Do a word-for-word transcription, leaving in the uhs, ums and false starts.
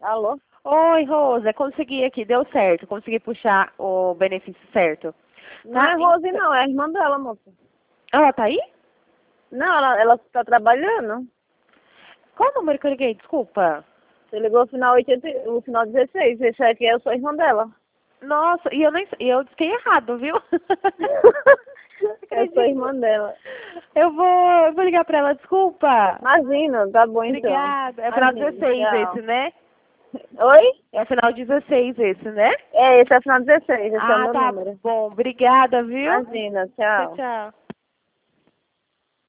Alô? Oi, Rosa, consegui aqui, deu certo, consegui puxar o benefício certo. Não Tá? é Rose, não, é a irmã dela, moça. Ela tá aí? Não, ela, ela tá trabalhando. Qual o número que eu liguei? Desculpa. Você ligou o final oitenta, o final dezesseis, esse aqui é a sua irmã dela. Nossa, e eu nem e eu disquei errado, viu? É a sua irmã dela. Eu vou, eu vou ligar pra ela, desculpa. Imagina, tá bom então. Obrigada. É o final Imagina, dezesseis tchau. esse, né? Oi? É o final dezesseis esse, né? É, esse é o final dezesseis, esse é o Ah, meu tá número. bom. Obrigada, viu? Imagina, Tchau, tchau. tchau.